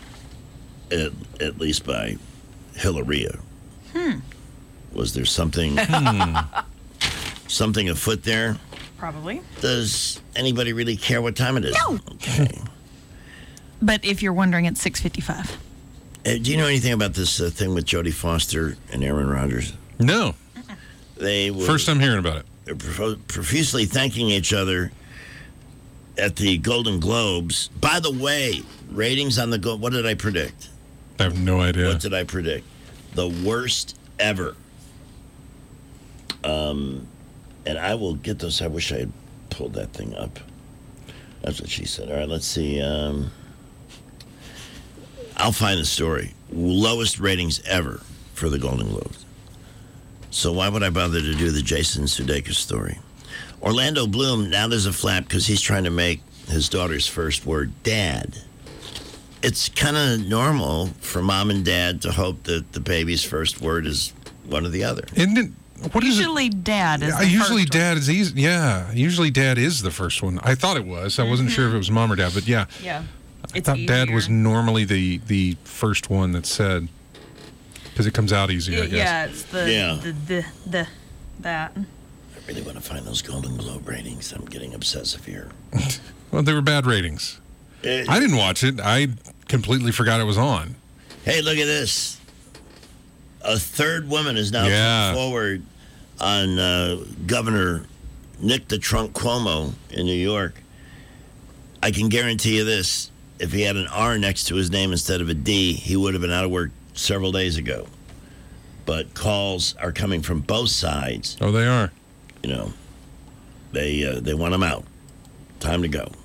at least by Hilaria. Was there something something afoot there? Probably. Does anybody really care what time it is? No. Okay. But if you're wondering, it's 6:55. Do you know anything about this thing with Jodie Foster and Aaron Rodgers? No. They were First time hearing about it. Profusely thanking each other at the Golden Globes. By the way, ratings on the what did I predict? I have no idea. What did I predict? The worst ever. And I will get those. I wish I had pulled that thing up. That's what she said. All right, let's see. I'll find the story. Lowest ratings ever for the Golden Globes. So why would I bother to do the Jason Sudeikis story? Orlando Bloom, now there's a flap because he's trying to make his daughter's first word Dad. It's kind of normal for mom and dad to hope that the baby's first word is one or the other. Isn't it? What is usually it? Dad is the usually first Dad is easy. Yeah, usually Dad is the first one. I thought it was. I wasn't sure if it was Mom or Dad, but yeah. Yeah. I thought Dad was normally the first one that said, because it comes out easier, I guess. Yeah, it's the that. I really want to find those Golden Globe ratings. I'm getting obsessive here. Well, they were bad ratings. I didn't watch it. I completely forgot it was on. Hey, look at this. A third woman is now coming forward on Governor Nick the Trunk Cuomo in New York. I can guarantee you this. If he had an R next to his name instead of a D, he would have been out of work several days ago. But calls are coming from both sides. Oh, they are. You know, they want him out. Time to go.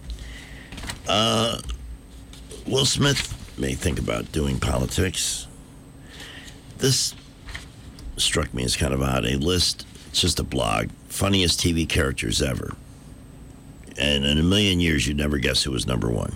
Will Smith may think about doing politics. This struck me as kind of odd. A list, it's just a blog, funniest TV characters ever. And in a million years, you'd never guess who was number one.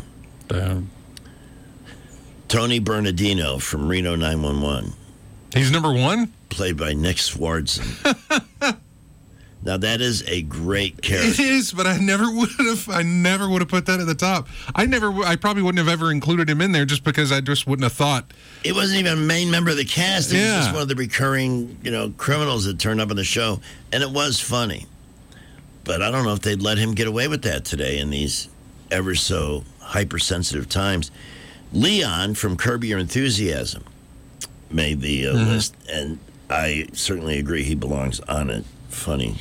Tony Bernardino from Reno 911. He's number one? Played by Nick Swardson. Now, that is a great character. It is, but I never would have put that at the top. I probably wouldn't have ever included him in there just because I just wouldn't have thought. It wasn't even a main member of the cast. It was just one of the recurring, criminals that turned up on the show. And it was funny. But I don't know if they'd let him get away with that today in these ever so hypersensitive times. Leon from Curb Your Enthusiasm made the list, and I certainly agree he belongs on it. Funny.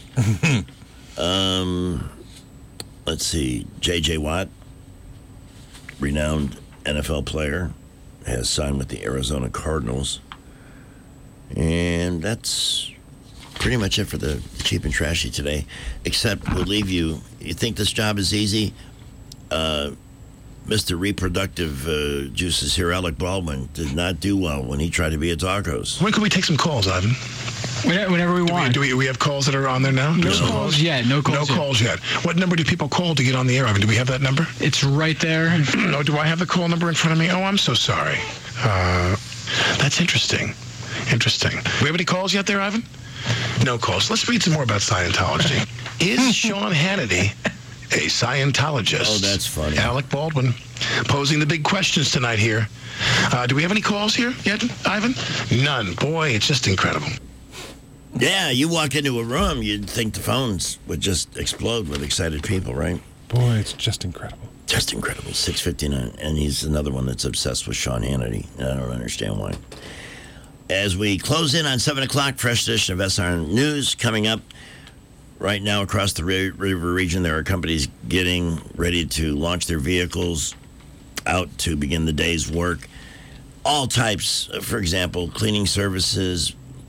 Let's see. J.J. Watt, renowned NFL player, has signed with the Arizona Cardinals. And that's pretty much it for the cheap and trashy today, except we'll leave you. You think this job is easy? Mr. Reproductive Juices here, Alec Baldwin, did not do well when he tried to be at Tacos. When can we take some calls, Ivan? Whenever we want. Do we have calls that are on there now? No calls yet. No calls yet. What number do people call to get on the air, Ivan? Do we have that number? It's right there. No, do I have the call number in front of me? Oh, I'm so sorry. That's interesting. Interesting. Do we have any calls yet there, Ivan? No calls. Let's read some more about Scientology. Is Sean Hannity a Scientologist? Oh, that's funny. Alec Baldwin posing the big questions tonight here. Do we have any calls here yet, Ivan? None. Boy, it's just incredible. Yeah, you walk into a room, you'd think the phones would just explode with excited people, right? Boy, it's just incredible. Just incredible. 6:59, and he's another one that's obsessed with Sean Hannity. I don't understand why. As we close in on 7 o'clock, fresh edition of SR News coming up. Right now across the river region, there are companies getting ready to launch their vehicles out to begin the day's work. All types, for example, cleaning services,